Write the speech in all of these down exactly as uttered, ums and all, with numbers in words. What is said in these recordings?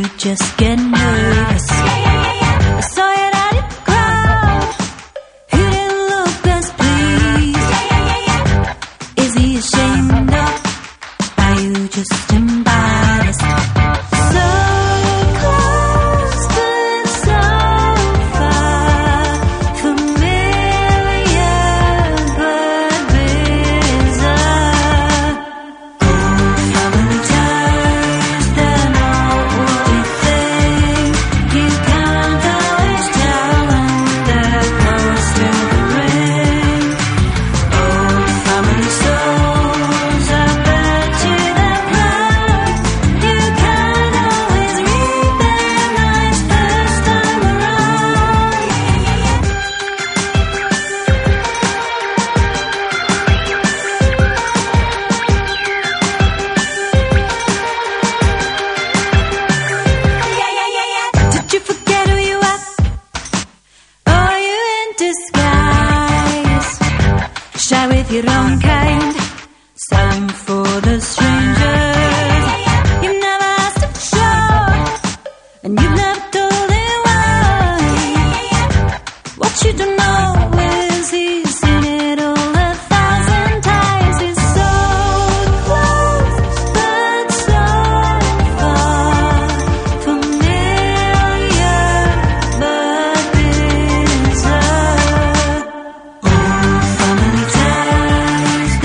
just get nervous. I saw it out in the crowd. He didn't look best pleased. Is he ashamed of? Are you just embarrassed? So close but so far, familiar but bizarre. Old family ties, they're not what you think. You can't always tell them they're close to the ring. Old family souls, I bet you they're proud. You can't always read their minds first time around. Did you forget who you are? Are you in disguise? Shy with your own kind, selling for the strangers. You've never asked him for sure, and you've never told him why. What you don't know is he's seen it all a thousand times. He's so close, but so far, familiar but bizarre. Old family ties,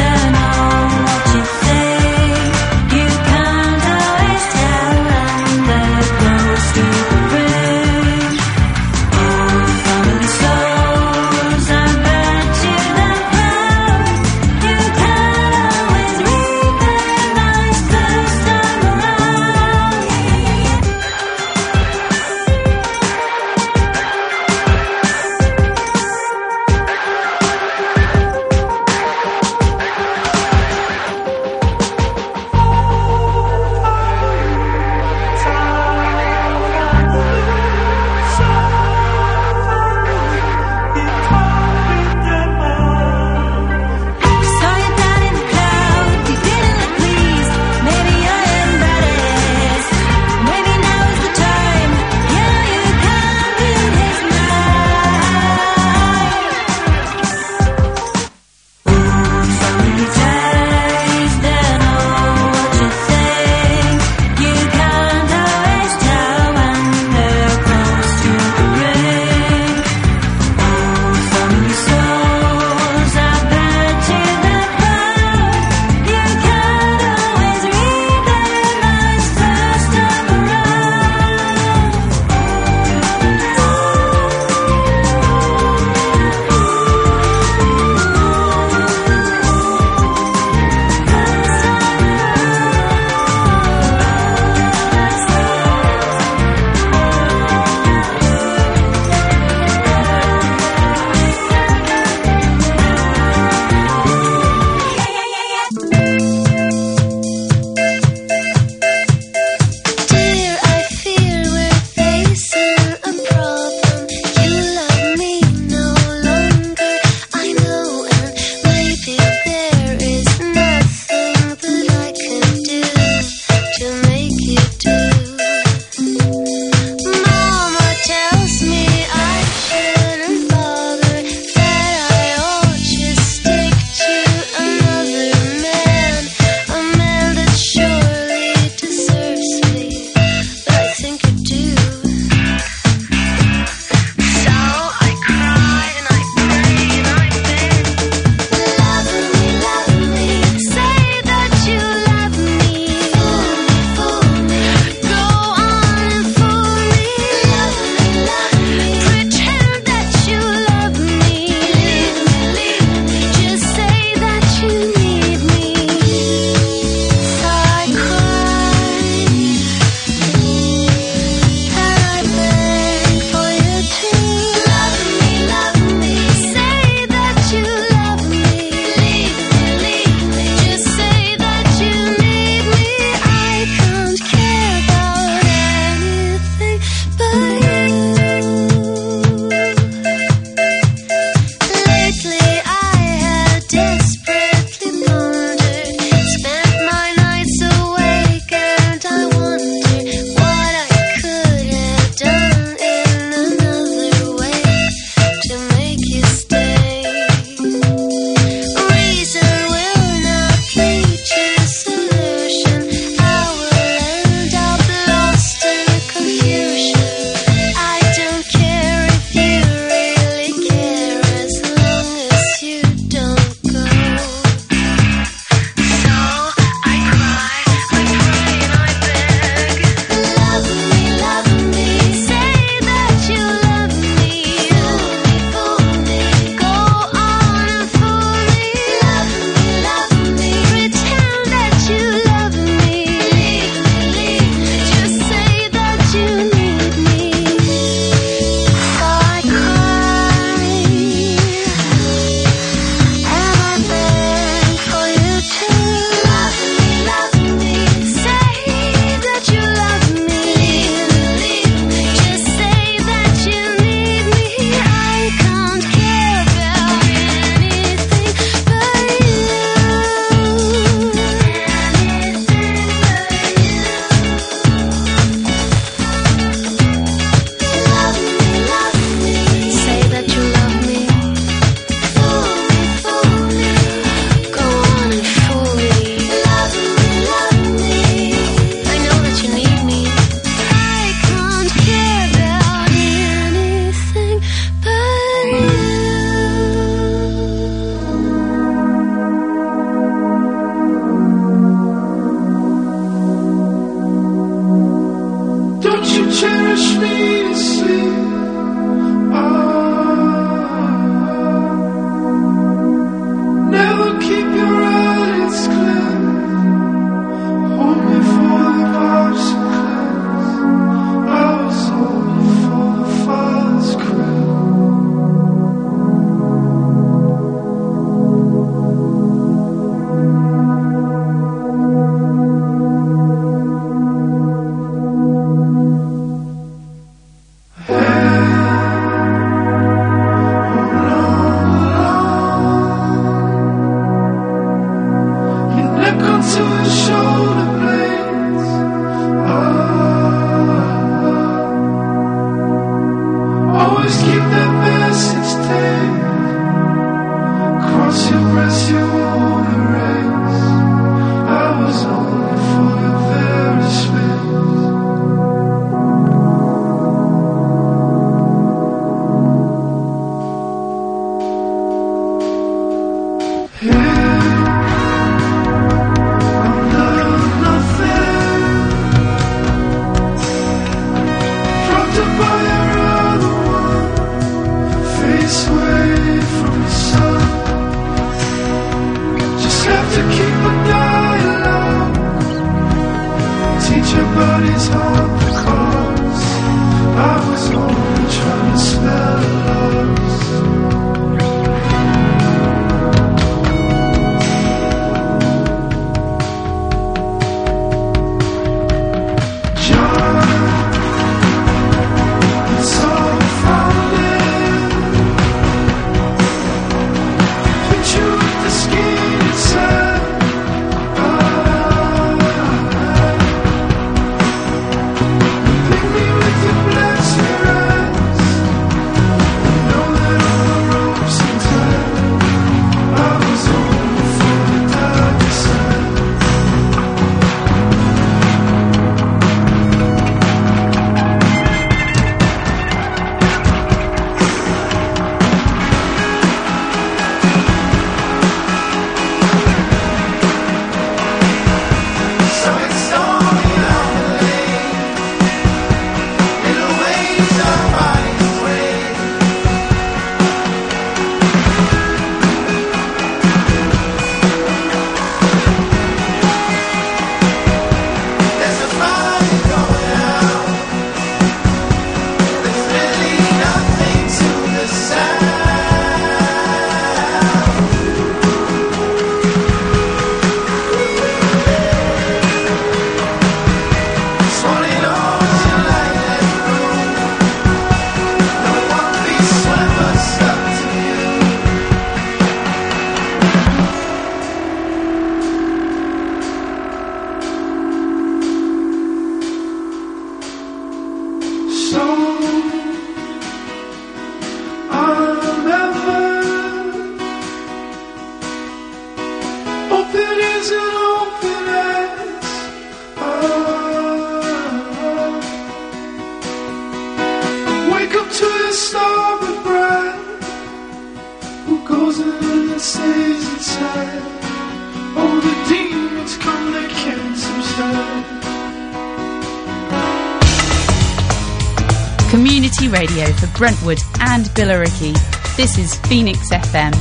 Community radio for Brentwood and Billericay. This is Phoenix F M.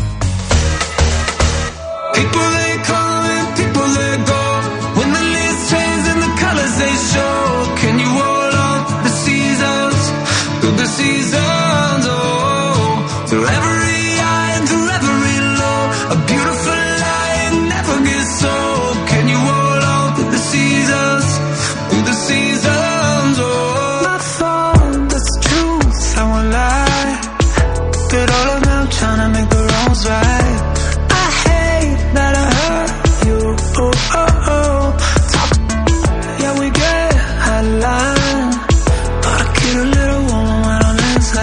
People they come and people they go. When the leaves change and the colors they show. Can you hold on the seasons, through the seasons, oh, through every high and through every low. A beautiful lie never gets old. Can you hold on to the seasons, through the seasons, oh. My fault, that's the truth, I won't lie. But all of them trying to make the wrongs right. I hate that I hurt you, oh, oh, oh. Talk, yeah, we get out of line. But I get a little warm when I'm inside.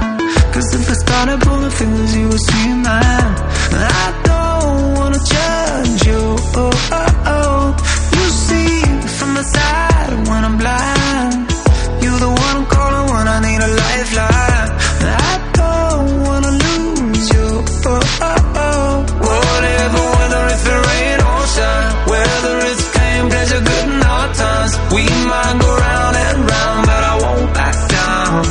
Cause if I started pulling fingers, you would see mine. I don't wanna judge you, oh, oh, oh. You see from the side when I'm blind. You're the one I'm calling when I need a lifeline. I don't wanna lose you, oh, oh, oh. Whatever, whether it's the rain or shine, whether it's pain, pleasure, good and hard times, we might go round and round, but I won't back down.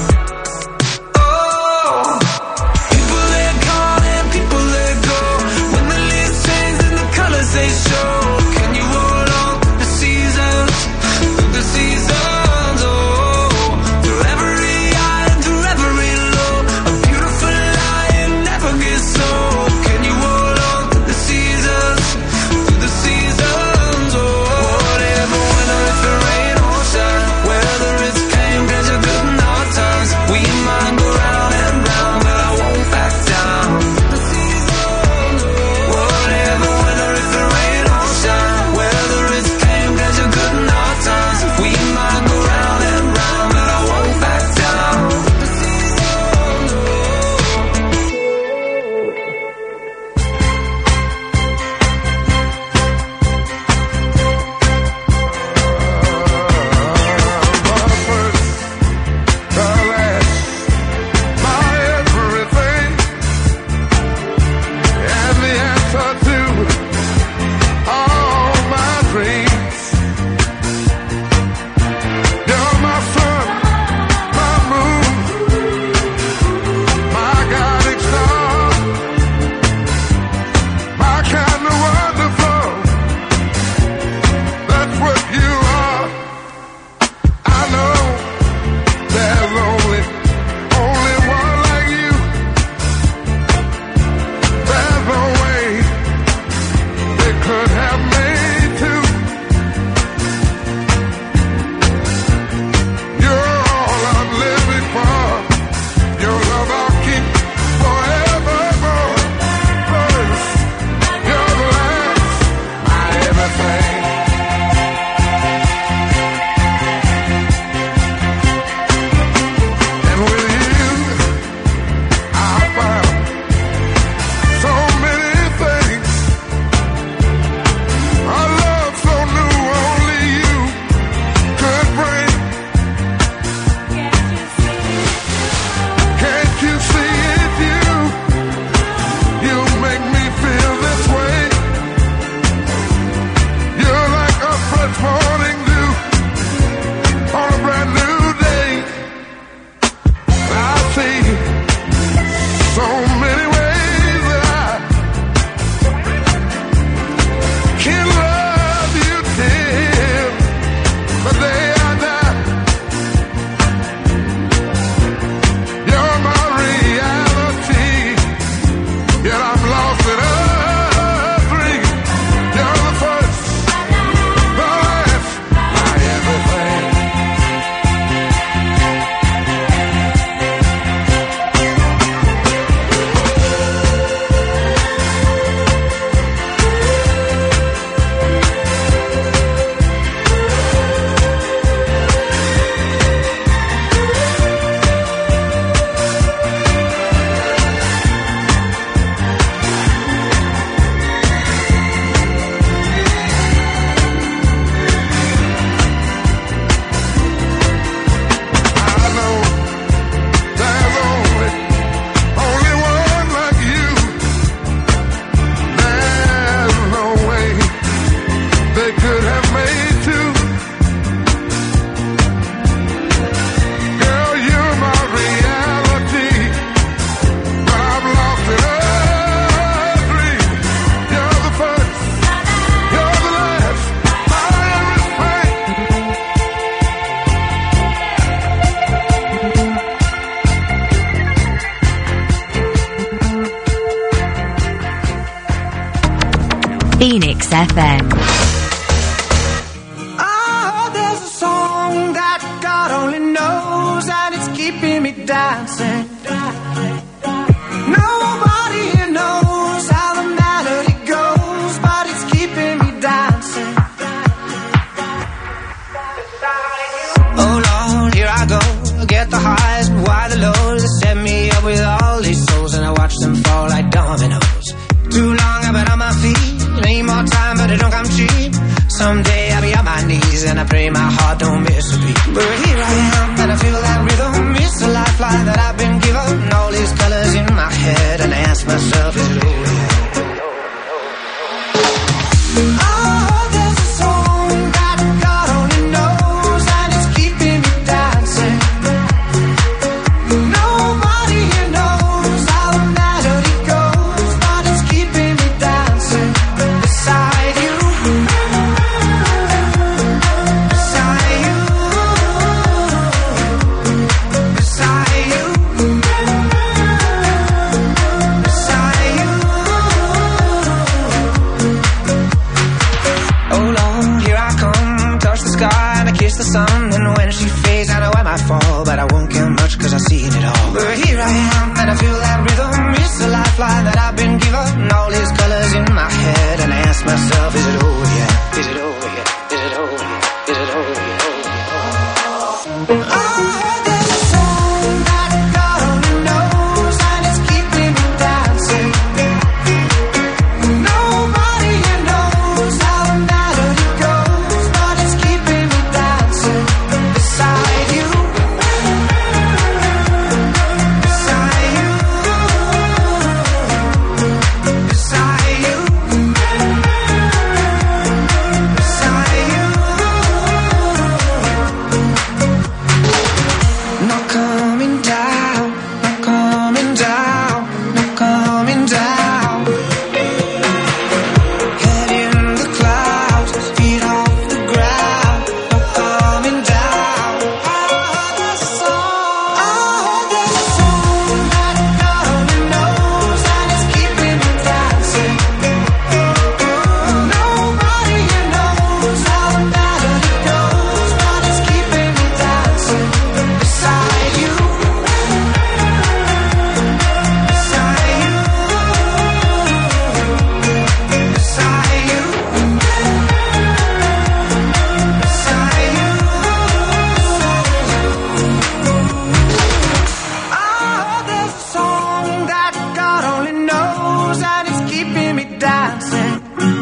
Oh, people let come and people let go. When the leaves change and the colors they show, can you hold on to the seasons, through the seasons? Oh, through every high and through every low, a beautiful lie and never gets old. Can you hold on to the seasons, through the seasons? Oh, whatever, whether it's the rain or shine, whether it's pain, pleasure, good and hard times, we might go round and round, but I won't back down. Whatever, whether it's the rain or shine, whether it's pain, pleasure, good and hard times, we might go round and round, but I won't back down. Phoenix F M. Oh, there's a song that God only knows, and it's keeping me dancing. Nobody here knows how the melody goes, but it's keeping me dancing. Oh Lord, here I go, get the highs and why the lows, set me I feel that rhythm, it's the lifeline that I've been given. All these colors in my head, and I ask myself, is it over yet? Is it over yet? Is it over yet? Is it over yet? I heard there's a song that God only knows, and it's keeping me dancing. Nobody here knows how the melody goes, but it's keeping me dancing beside you. Beside you. Beside you. Beside you. Not coming down, not coming down, not coming down. Head in the clouds, feet off the ground, not coming down. I heard there's a song, I heard there's a song that God only knows, and it's keeping me dancing. Nobody here knows how the melody goes, but it's keeping me dancing beside you. Beside you. Beside you. Beside you. I heard there's a song that God only knows, and it's keeping me dancing.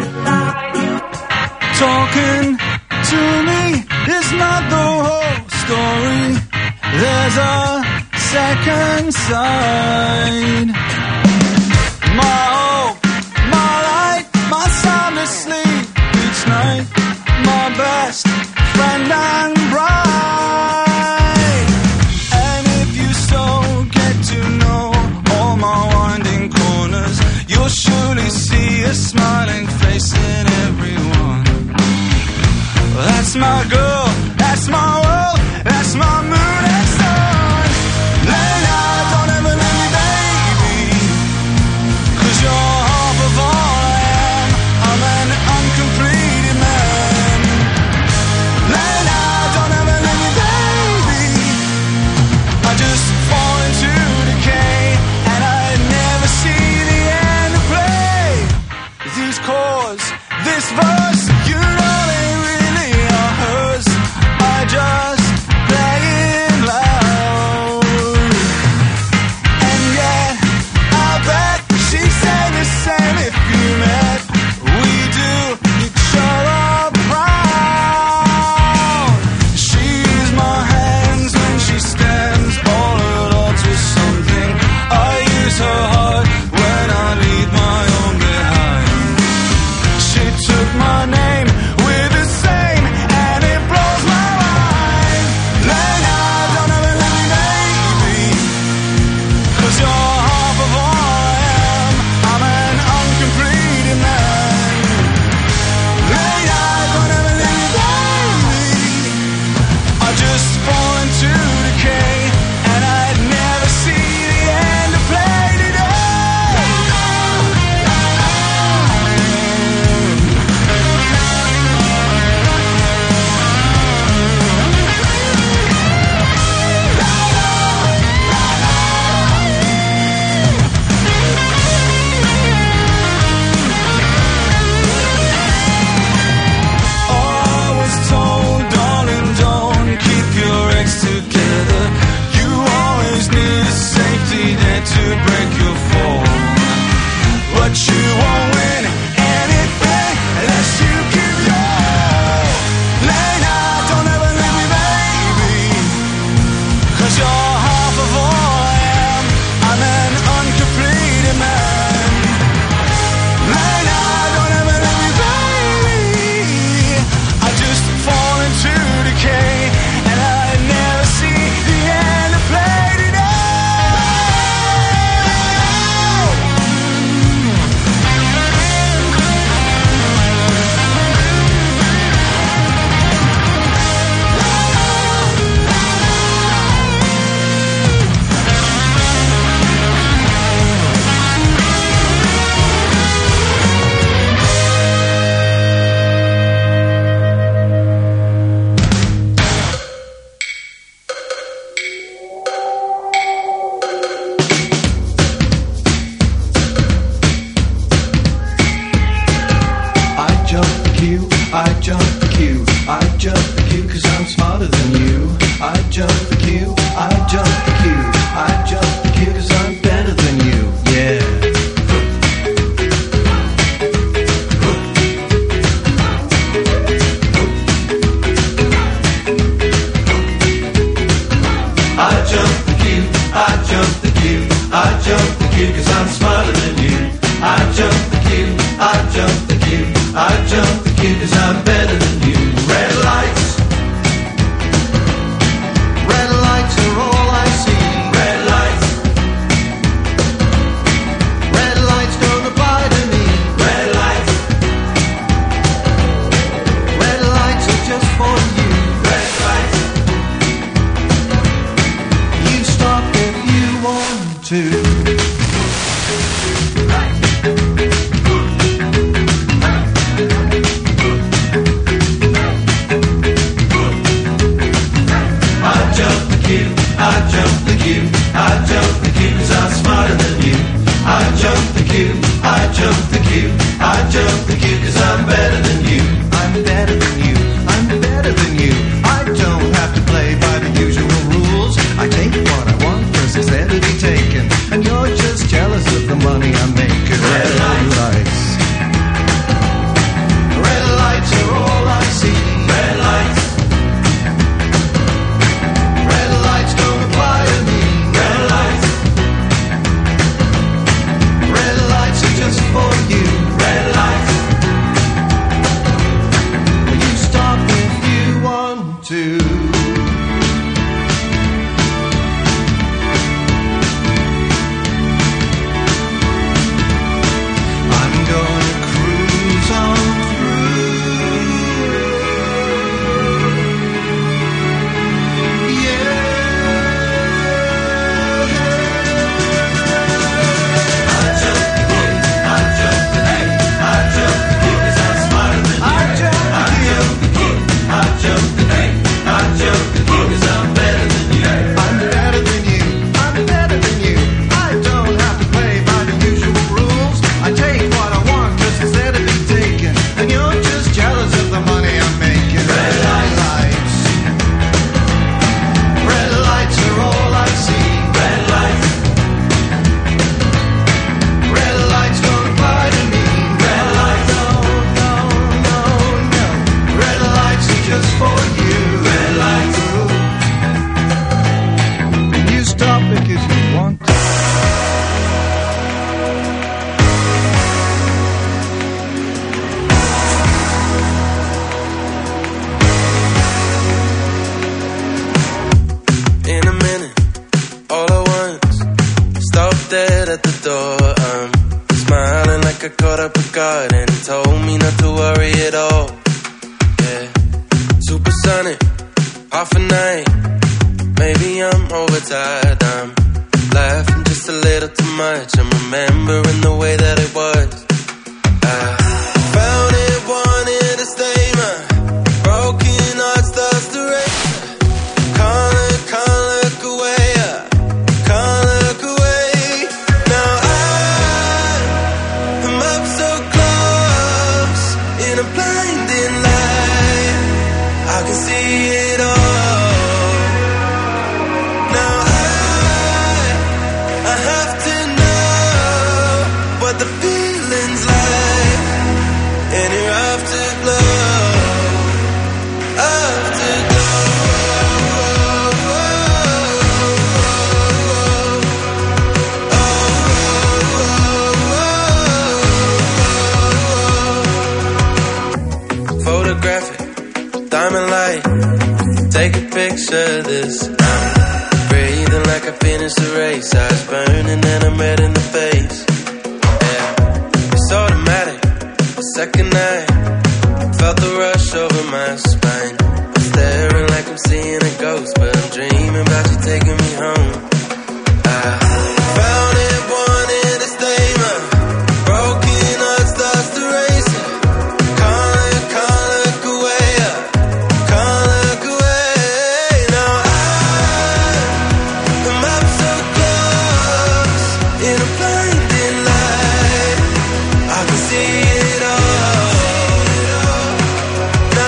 Talking to me is not the whole story. There's a second side. My hope, my light, my soundless sleep each night. My best friend and bride. And if you so get to know all my winding corners, you'll surely see a smiling face in everyone. That's my girl, that's my world, that's my moon and sun. Lena, don't ever leave me, baby, 'cause you're half of all I am. I'm an uncompleted man. Lena, don't ever queue 'cause I'm smarter than you. I jump the queue, I jump the queue, I jump the queue 'cause I'm better than you. Red lights, red lights are all I see. Red lights, red lights don't apply to me. Red lights, red lights are just for you. Red lights, you stop if you want to. I jump the queue, I jump the queue 'cause I'm smarter than you. I jump the queue, I jump the queue, I jump the queue 'cause I'm better than you. I'm better than you, I'm better than you. I don't have to play by the usual rules. I take what I want versus there to be taken. And you're just jealous of the money I'm making. Red lights, red lights are all I see. Red lights, just for you. Red lights, you stop if you want to. I'm gonna cruise on through. Yeah.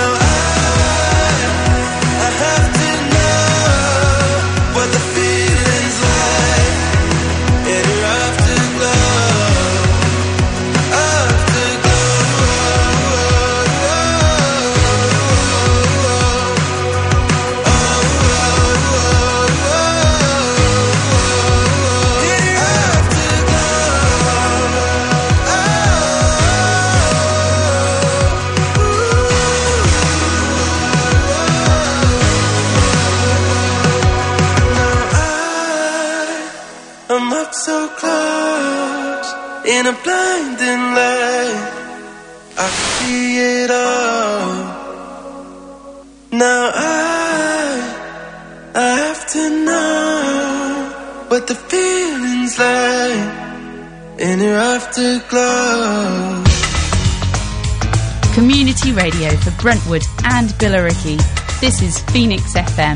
Feeling heart so close, in a blinding light, I see it all. Now I, I have to know what the feeling's like in your afterglow. Community radio for Brentwood and Billericay. This is Phoenix F M.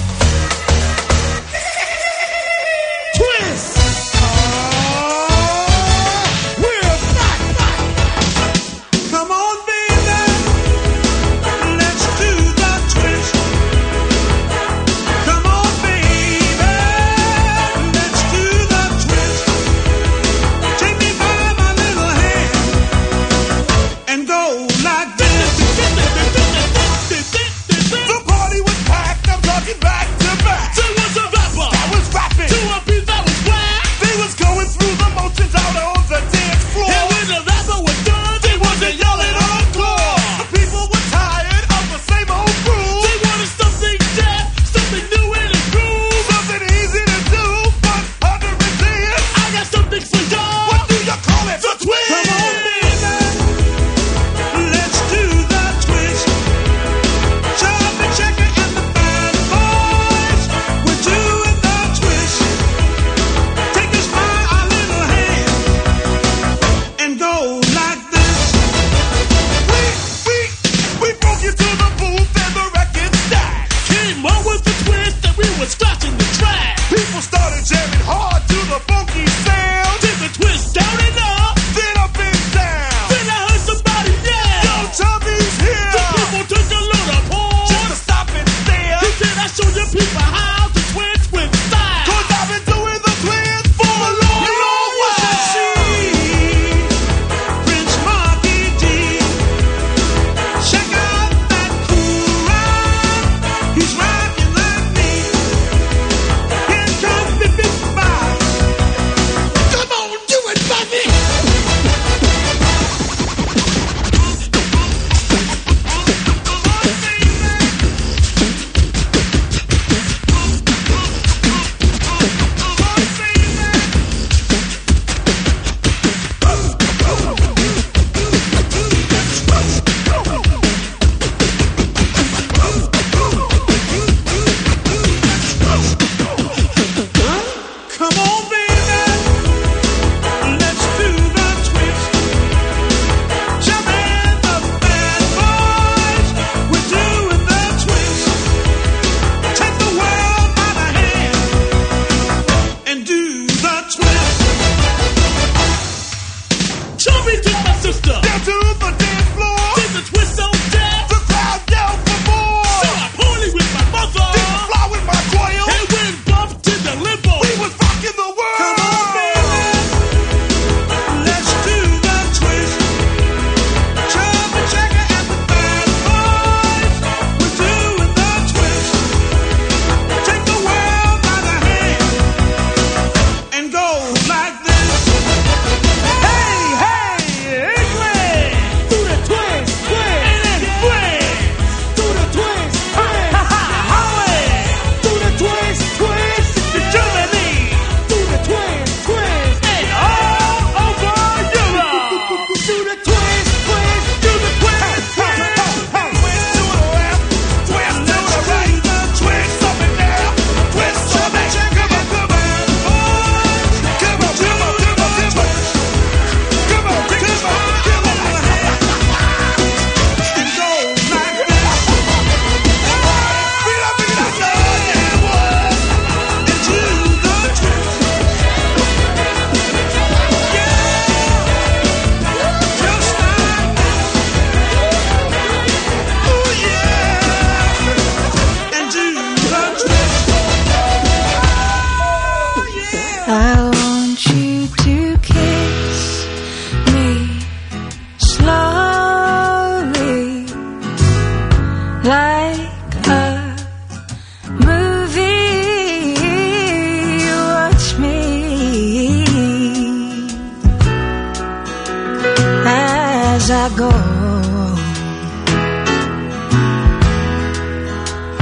As I go,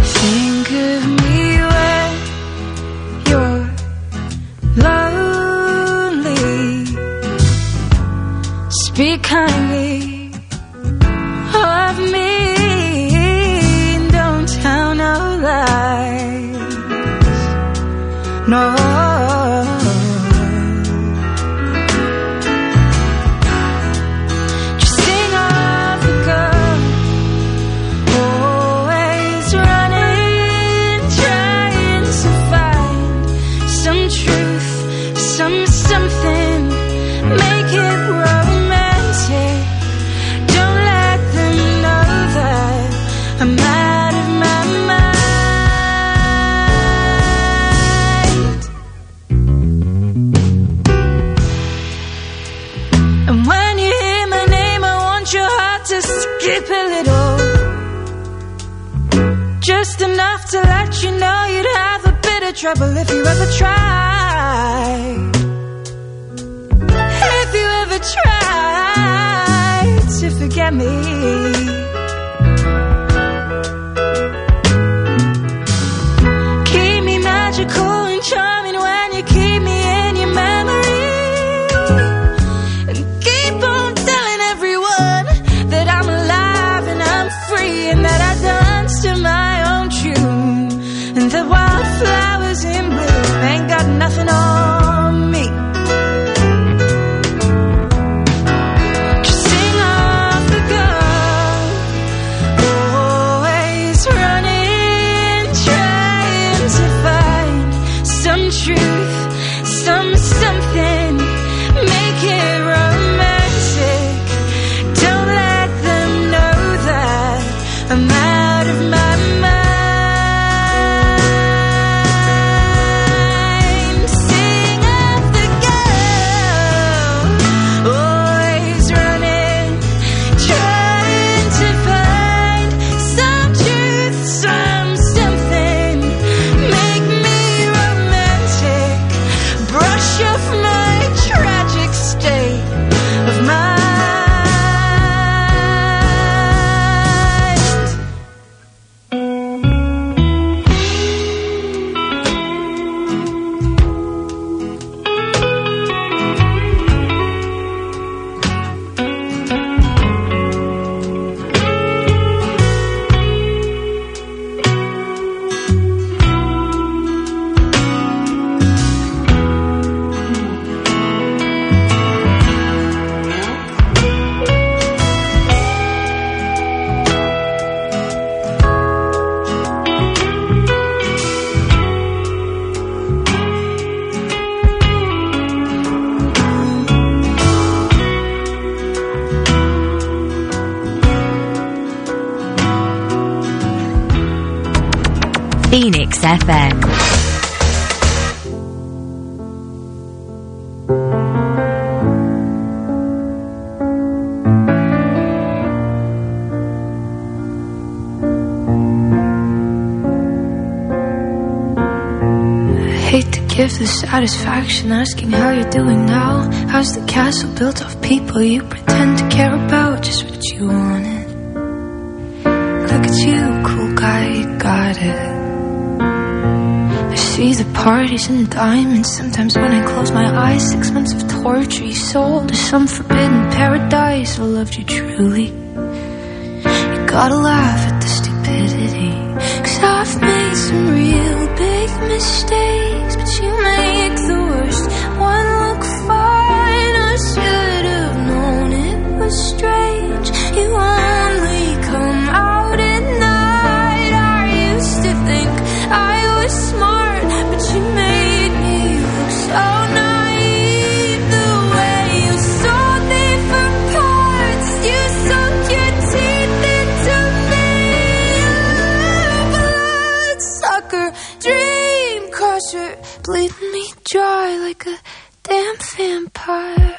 think of me when you're low. speak kindly of me. Don't tell no lies. No. Just enough to let you know you'd have a bit of trouble if you ever tried. If you ever tried to forget me. Keep me magical and charming when you keep me in your memory. And keep on telling everyone that I'm alive and I'm free and that I dance to my own tune. And the wildflowers in bloom ain't got nothing on me. Just sing off the gun, always running, trying to find some truth, some something, make it romantic. Don't let them know that I'm out of my mind. Sing of the girl, always running, trying to find some truth, some something, make me romantic, brush off my tragic state of mind. Phoenix F M. Hate to give the satisfaction asking how you're doing now. How's the castle built of people you pretend to care about? Just what you wanted. Look at you, cool guy, you got it. I see the parties and diamonds. Sometimes when I close my eyes, six months of torture you sold to some forbidden paradise. I loved you truly. You gotta laugh at the stupidity, 'cause I've made some real big mistakes, but you make the worst one look fine. I should have known it was strange. You only come out at night. I used to think I was smart, but you made me look so naive. The way you sold me for parts, you sunk your teeth into me. Bloodsucker, dream crusher, bleeding me dry like a damn vampire.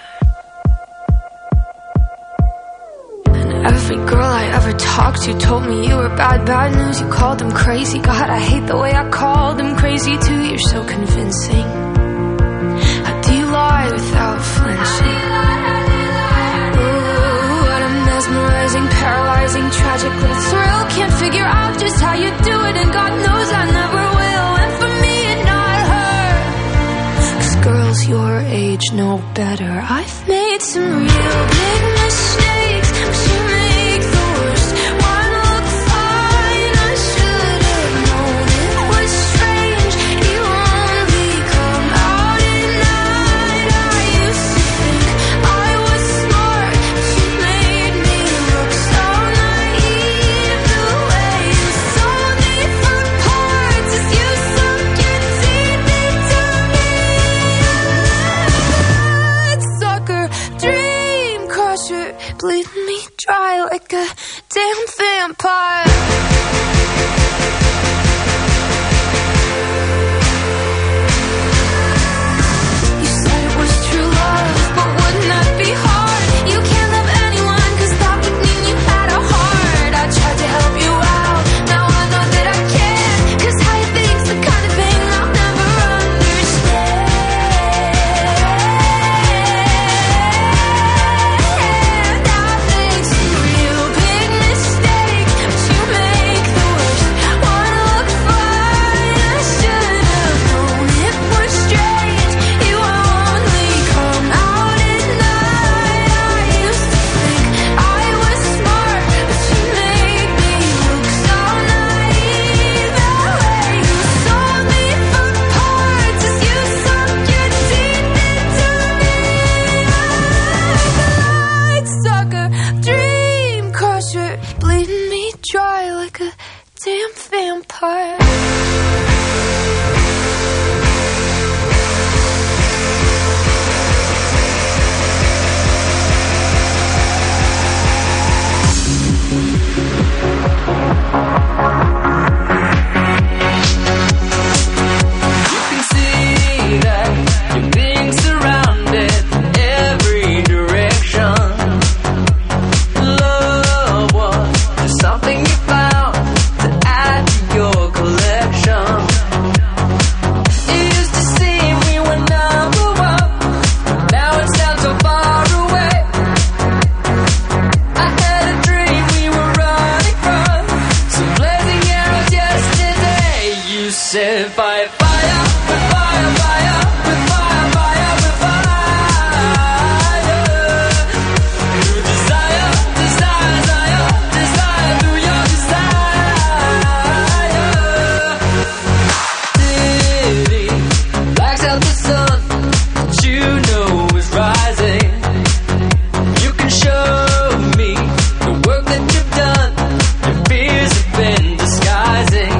And every girl I ever talked to told me you were bad, bad news. You called them crazy. God, I hate the way I called them crazy too. You're so convincing. How do you lie without flinching? Ooh, what a mesmerizing, paralyzing, tragic little thrill. Can't figure out just how you do it, and God knows I never will. And for me and not her, 'cause girls your age know better. I've made made some real big mistakes, but you make the worst one look fine. I should have known it was strange. You only come out at night. I used to think I was smart, but you made me look so naive. The way you sold me for parts as you sunk your teeth into me. Sucker, dream crusher, bleeding me dry like a damn vampire. You said it was true love, but wouldn't that be hard? You can't love anyone, cause that would mean you had a heart. I tried to help you out, now I know that I can't, cause how you think's the kind of thing I'll never understand. I made some real big mistakes, but you make the worst one look fine. I should have known it was strange. You only come out at night. I used to think I was smart, but you made me look so naive. The way you sold me for parts as you sunk your teeth into me. Like sucker, dream crusher, bleeding me dry like a damn vampire. You can see that you're being surrounded in every direction. Love was just something you found to add to your collection. It used to seem we were number one, now it sounds so far away. I had a dream we were running from some blazing arrows yesterday. You said fire, fire, with fire, fire, with fire, fire, with fire. Through desire, desire, desire, desire, through your desire. City blacks out the sun that you know is rising. You can show me the work that you've done. Your fears have been disguising.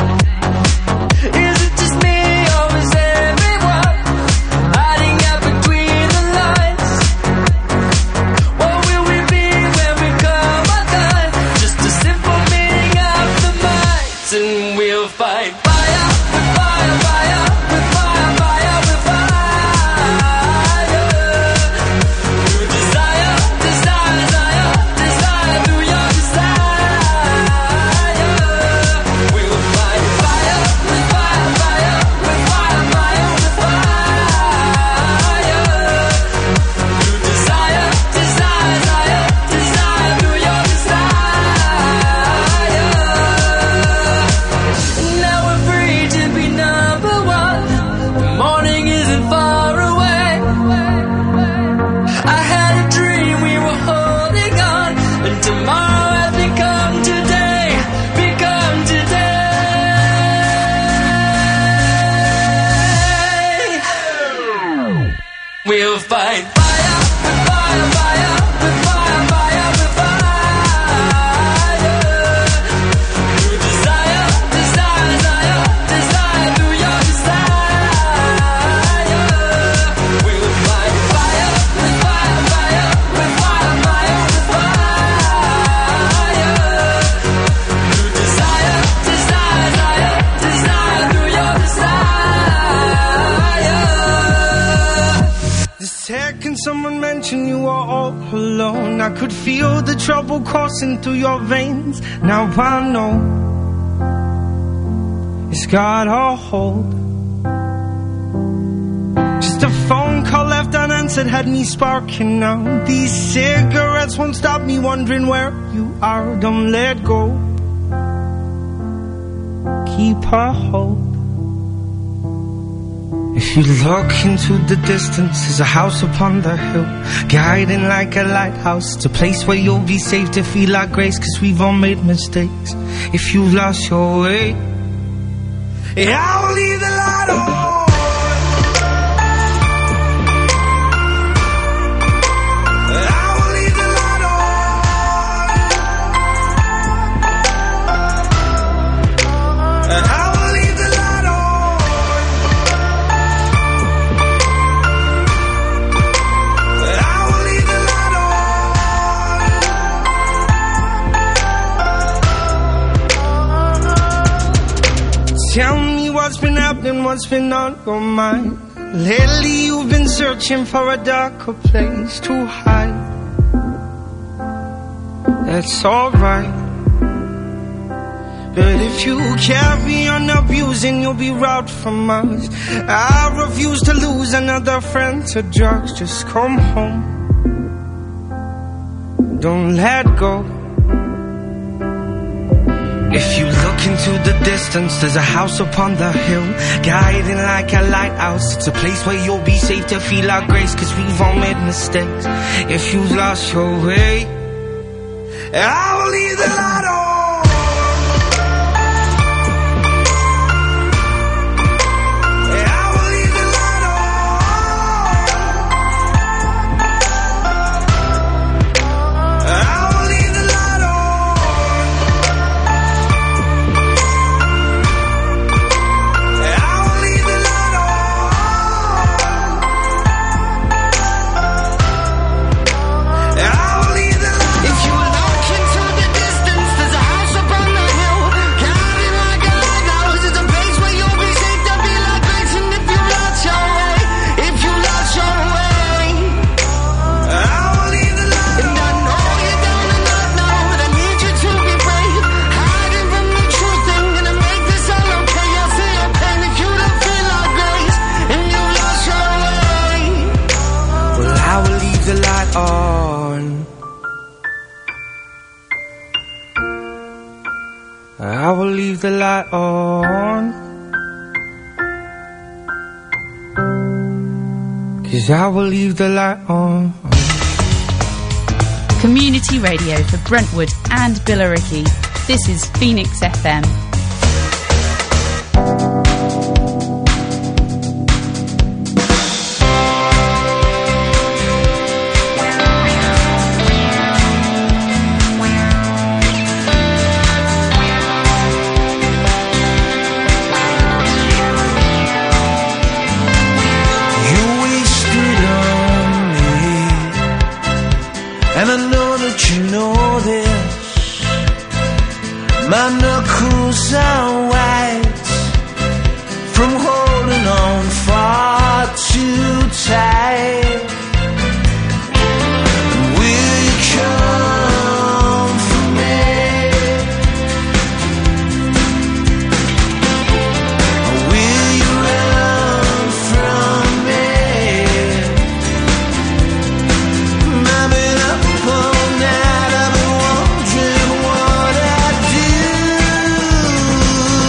Is it just me or is everyone hiding out between the lines? What will we be when we come undone? Just a simple meeting of the minds, and we'll fight fire with fire, fire with fire, fire with fire. Through desire, desire, desire, desire, through your desire. We'll fight fire with fire, fire with fire, fire with fire. Through desire, desire, desire, desire, through your desire. Now we're free to be number one. The morning isn't far away. I had a dream we were holding on, and tomorrow has become today, become today. We'll fight fire with fire, fire with fire, fire with fire. Through desire, desire, desire, desire, through your desire. We'll fight fire with fire, fire with fire, fire with fire. Through desire, desire, desire, desire, through your desire. The second someone mentioned you were all alone, I could feel the trouble coursing through your veins. Now I know it's got a hold. Just a phone call left unanswered had me sparking now. These cigarettes won't stop me wondering where you are. Don't let go, keep a hold. If you look into the distance, there's a house upon the hill, guiding like a lighthouse. It's a place where you'll be safe to feel our grace, cause we've all made mistakes. If you've lost your way, yeah, I will leave the light on. Tell me what's been happening, what's been on your mind. Lately you've been searching for a darker place to hide. That's alright, but if you carry on abusing, you'll be robbed from us. I refuse to lose another friend to drugs. Just come home, don't let go. If you look into the distance, there's a house upon the hill, guiding like a lighthouse. It's a place where you'll be safe to feel our grace, cause we've all made mistakes. If you've lost your way, I will leave the light on. I will leave the light on, cause I will leave the light on. Community radio for Brentwood and Billericay. This is Phoenix F M. And I know that you know this. My knuckles are white from holding on far too tight. Will you come for me? Or will you run from me? I've been up all night, I've been wondering what I'd do.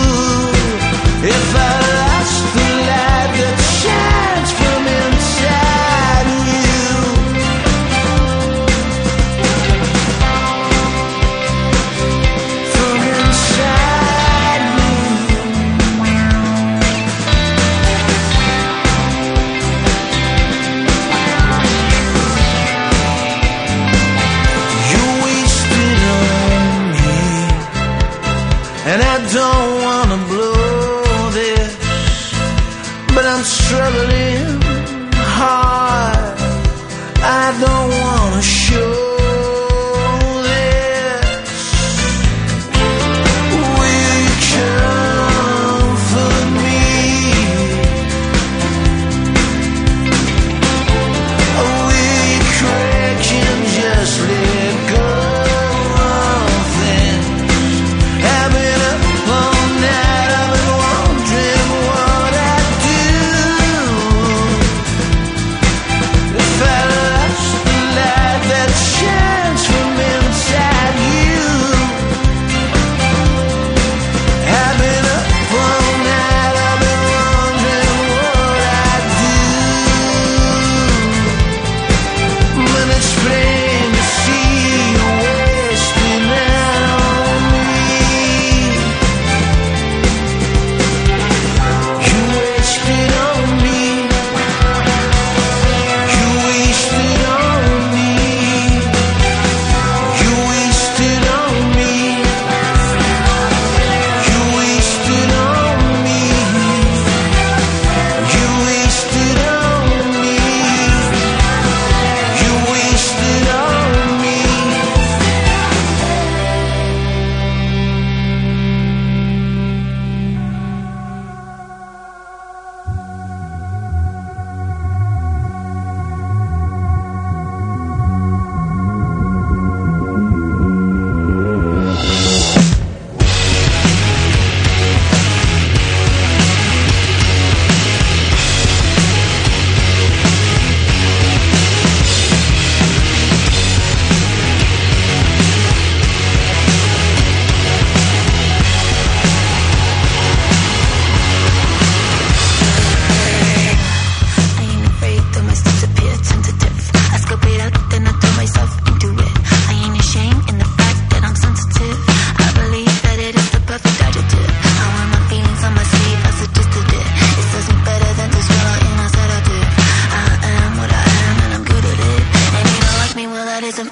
isn't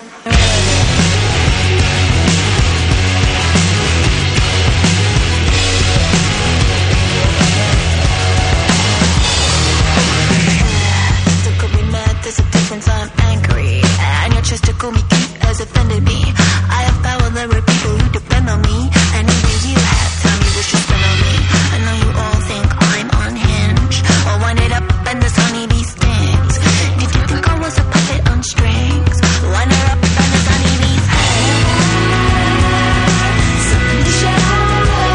there's a difference, I'm angry. And your chest to call me cute has offended me. I have power, there are people who depend on me. And even you have time you wish to spend on me. I know you all think I'm unhinged. I'll wind it up and this honeybee stings. Did you think I was a puppet on strings? Wind it up and this honeybee sunshine.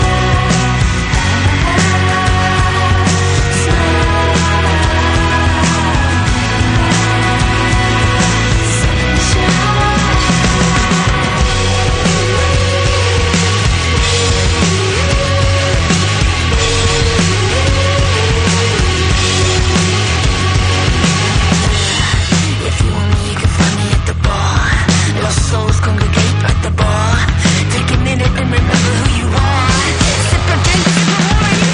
Souls congregate at the bar. Take a minute and remember who you are. Sip a drink before you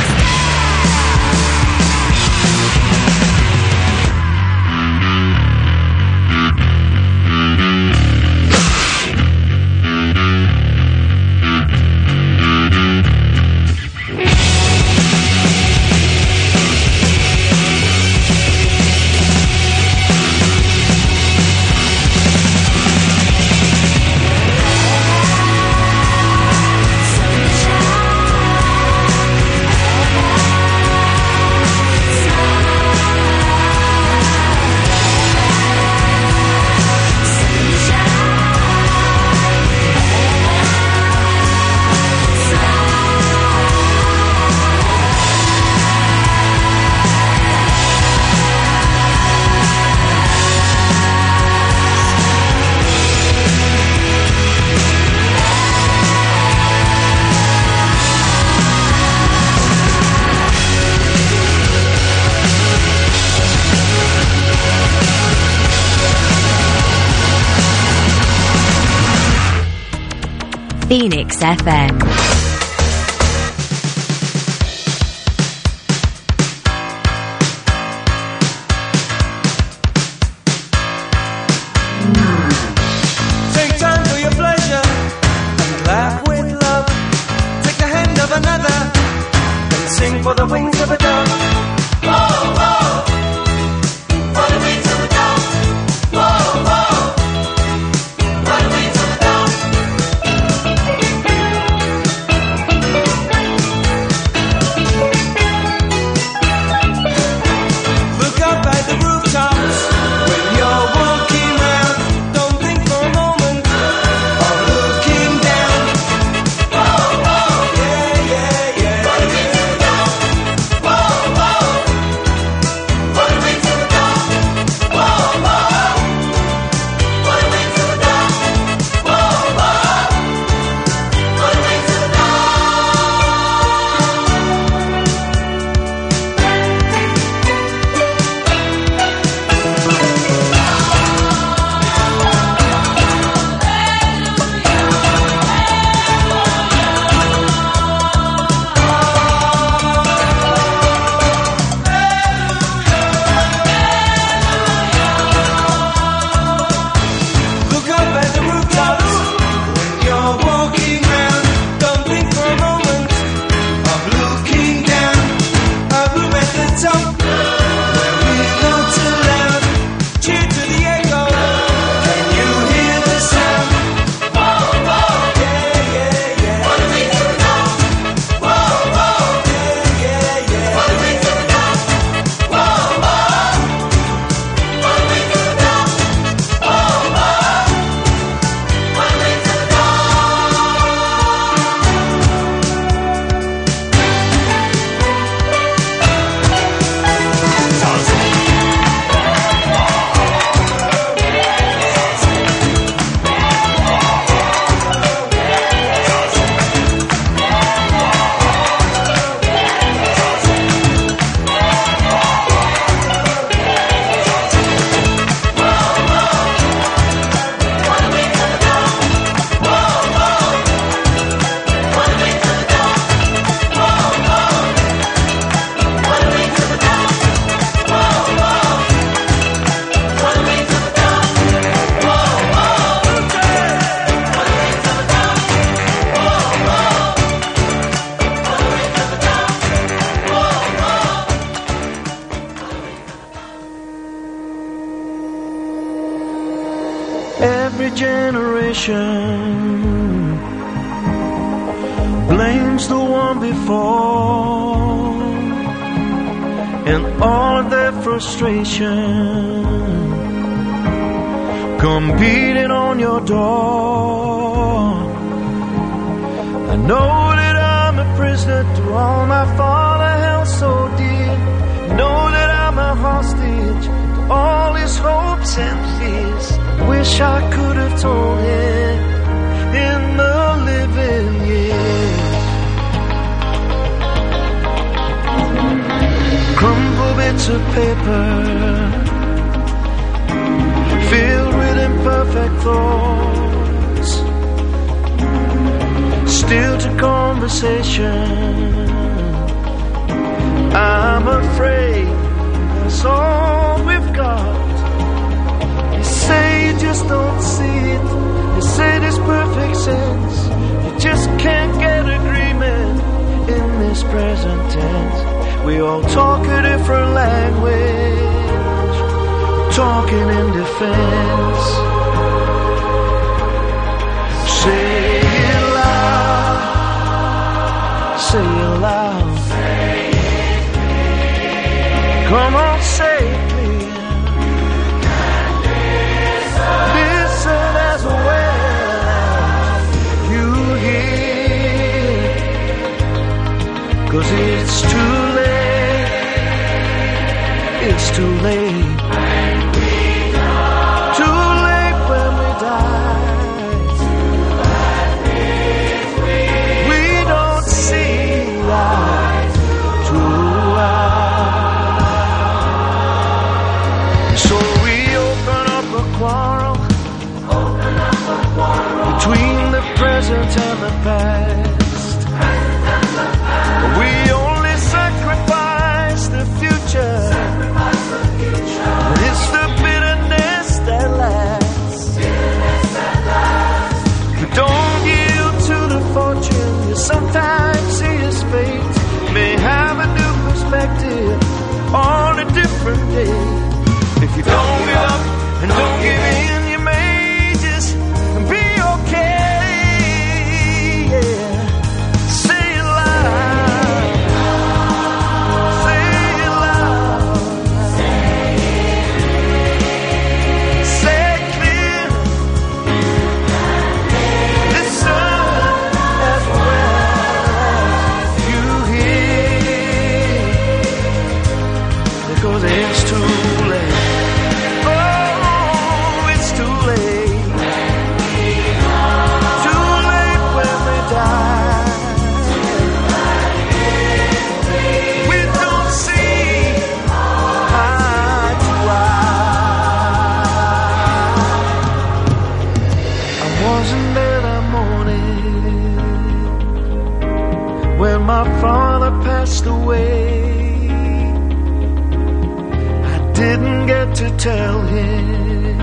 Phoenix F M. Take time for your pleasure and laugh with love. Take the hand of another and sing for the wings of a dove. Whoa, whoa, for the wings of a dove. Whoa, whoa, for the wings of a dove. Look up at the rooftops when you're walking round. Don't think for a moment of looking down. Whoa, whoa, yeah, yeah, yeah. For the wings of a dove. Every generation blames the one before, and all of their frustration come beating on your door. I know that I'm a prisoner to all my father held so dear. Know that I'm a hostage to all his hopes and fears. Wish I could have told him in the living years. Crumpled bits of paper filled with imperfect thoughts, still to conversation. I'm afraid that's all we've got. You say you just don't see it. You say there's perfect sense. You just can't get agreement in this present tense. We all talk a different language, talking in defense. Say it loud, say it loud. Come on, say it clear. Listen as well you hear, 'cause it's too late, it's too late. Too late when we die. We don't see eye to eye. So we open up a quarrel, open up a quarrel between the present and the past. We only sacrifice the future. And it's the bitterness that lasts. We don't yield to the fortune you sometimes see as fate. May have a new perspective on a different day. If you don't give up and don't give in, you may just be okay. Yeah. Say it loud. Say it loud. Say it clear. Listen as well as you hear, because it's too late. Oh, it's too late. Too late when we die. We don't see eye to eye. I wasn't there that morning when my father passed away. I didn't get to tell him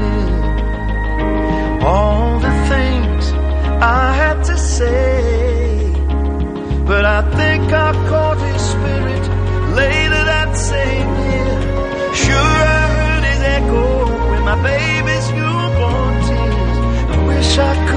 all the things I had to say, but I think I caught his spirit later that same year. Sure, I heard his echo in my baby's newborn tears. I wish I